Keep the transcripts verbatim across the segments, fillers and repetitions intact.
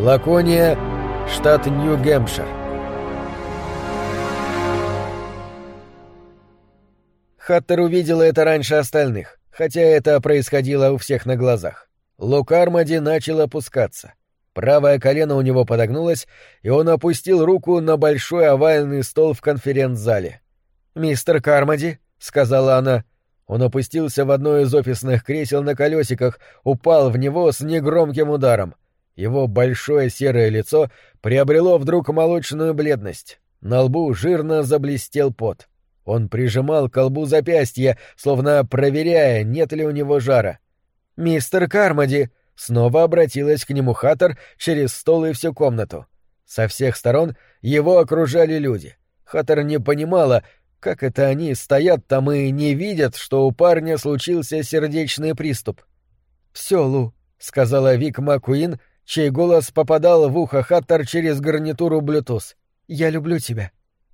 Лакония, штат Нью-Гэмпшир. Хаттер увидела это раньше остальных, хотя это происходило у всех на глазах. Лу Кармоди начал опускаться. Правое колено у него подогнулось, и он опустил руку на большой овальный стол в конференц-зале. «Мистер Кармоди», — сказала она. Он опустился в одно из офисных кресел на колесиках, упал в него с негромким ударом. Его большое серое лицо приобрело вдруг молочную бледность. На лбу жирно заблестел пот. Он прижимал к колбу запястье, словно проверяя, нет ли у него жара. «Мистер Кармоди!» — снова обратилась к нему Хаттер через стол и всю комнату. Со всех сторон его окружали люди. Хаттер не понимала, как это они стоят там и не видят, что у парня случился сердечный приступ. «Всё, Лу», — сказала Вик Маккуин, чей голос попадал в ухо Хаттер через гарнитуру Bluetooth. «Я люблю тебя».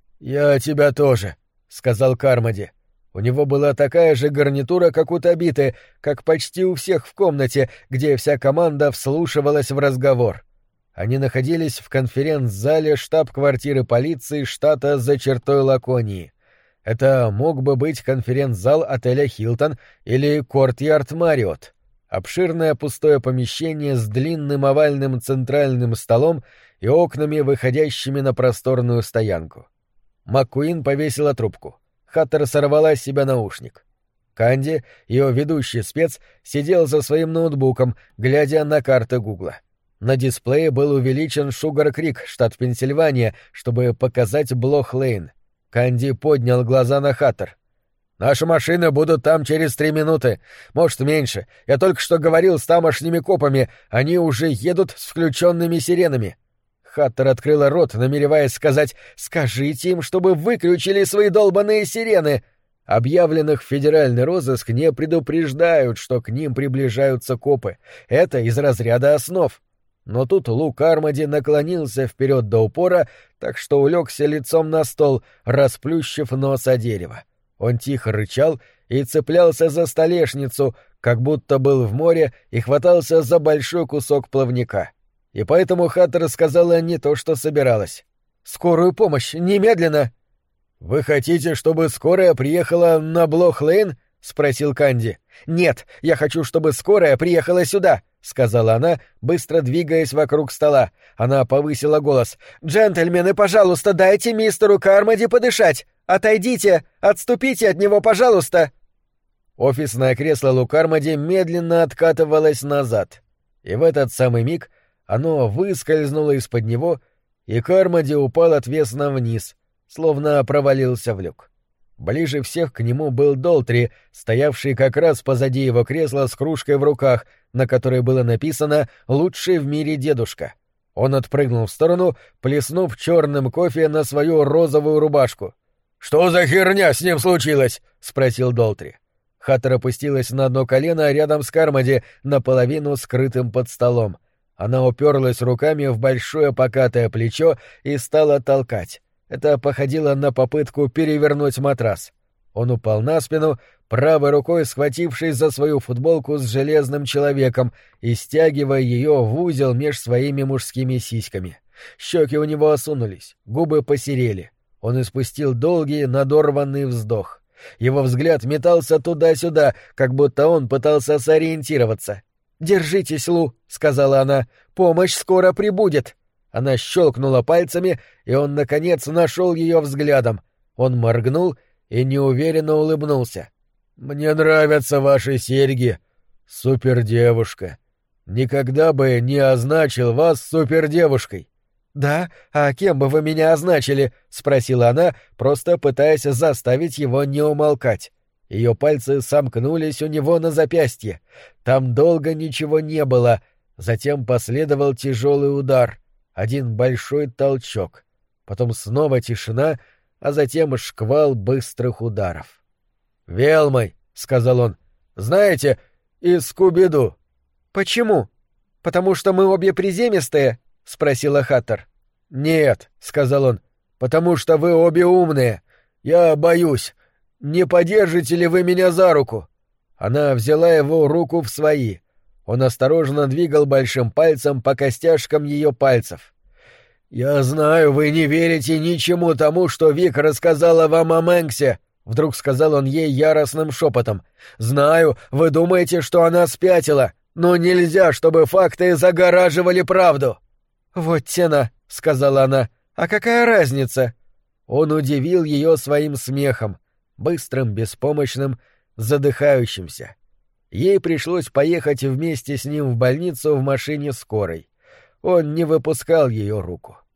«Я тебя тоже», — сказал Кармоди. У него была такая же гарнитура, как у Табиты, как почти у всех в комнате, где вся команда вслушивалась в разговор. Они находились в конференц-зале штаб-квартиры полиции штата за чертой Лаконии. Это мог бы быть конференц-зал отеля «Хилтон» или «Кортьярд Марриотт». Обширное пустое помещение с длинным овальным центральным столом и окнами, выходящими на просторную стоянку. Маккуин повесила трубку. Хаттер сорвала с себя наушник. Канди, ее ведущий спец, сидел за своим ноутбуком, глядя на карты Гугла. На дисплее был увеличен Шугар-Крик, штат Пенсильвания, чтобы показать Блох-Лейн. Канди поднял глаза на Хаттер. «Наши машины будут там через три минуты. Может, меньше. Я только что говорил с тамошними копами. Они уже едут с включенными сиренами». Хаттер открыла рот, намереваясь сказать «Скажите им, чтобы выключили свои долбаные сирены». Объявленных в федеральный розыск не предупреждают, что к ним приближаются копы. Это из разряда основ. Но тут Лу Кармоди наклонился вперед до упора, так что улегся лицом на стол, расплющив нос о дерево. Он тихо рычал и цеплялся за столешницу, как будто был в море и хватался за большой кусок плавника. И поэтому Хаттер сказала не то, что собиралась. «Скорую помощь! Немедленно!» «Вы хотите, чтобы скорая приехала на Блох-Лейн?» — спросил Канди. «Нет, я хочу, чтобы скорая приехала сюда!» — сказала она, быстро двигаясь вокруг стола. Она повысила голос. «Джентльмены, пожалуйста, дайте мистеру Кармоди подышать! Отойдите! Отступите от него, пожалуйста!» Офисное кресло Лу Кармоди медленно откатывалось назад. И в этот самый миг оно выскользнуло из-под него, и Кармоди упал отвесно вниз, словно провалился в люк. Ближе всех к нему был Долтри, стоявший как раз позади его кресла с кружкой в руках, на которой было написано «Лучший в мире дедушка». Он отпрыгнул в сторону, плеснув черным кофе на свою розовую рубашку. «Что за херня с ним случилось?» — спросил Долтри. Хаттер опустилась на одно колено рядом с Кармоди, наполовину скрытым под столом. Она уперлась руками в большое покатое плечо и стала толкать. Это походило на попытку перевернуть матрас. Он упал на спину, правой рукой схватившись за свою футболку с железным человеком и стягивая ее в узел меж своими мужскими сиськами. Щеки у него осунулись, губы посерели. Он испустил долгий, надорванный вздох. Его взгляд метался туда-сюда, как будто он пытался сориентироваться. «Держитесь, Лу», — сказала она, — «помощь скоро прибудет». Она щелкнула пальцами, и он, наконец, нашел ее взглядом. Он моргнул и неуверенно улыбнулся. «Мне нравятся ваши серьги, супердевушка. Никогда бы не означил вас супердевушкой». «Да? А кем бы вы меня означили?» — спросила она, просто пытаясь заставить его не умолкать. Ее пальцы сомкнулись у него на запястье. Там долго ничего не было. Затем последовал тяжелый удар. Один большой толчок. Потом снова тишина, а затем шквал быстрых ударов. «Велмой», — сказал он, — «знаете, из Скуби-Ду». «Почему? Потому что мы обе приземистые?» — спросила Хаттер. «Нет», — сказал он, — «потому что вы обе умные. Я боюсь. Не подержите ли вы меня за руку?» Она взяла его руку в свои. Он осторожно двигал большим пальцем по костяшкам ее пальцев. «Я знаю, вы не верите ничему тому, что Вик рассказала вам о Мэнксе», — вдруг сказал он ей яростным шепотом. «Знаю, вы думаете, что она спятила, но нельзя, чтобы факты загораживали правду». «Вот тена», — сказала она, — «а какая разница?» Он удивил ее своим смехом, быстрым, беспомощным, задыхающимся. Ей пришлось поехать вместе с ним в больницу в машине скорой. Он не выпускал ее руку.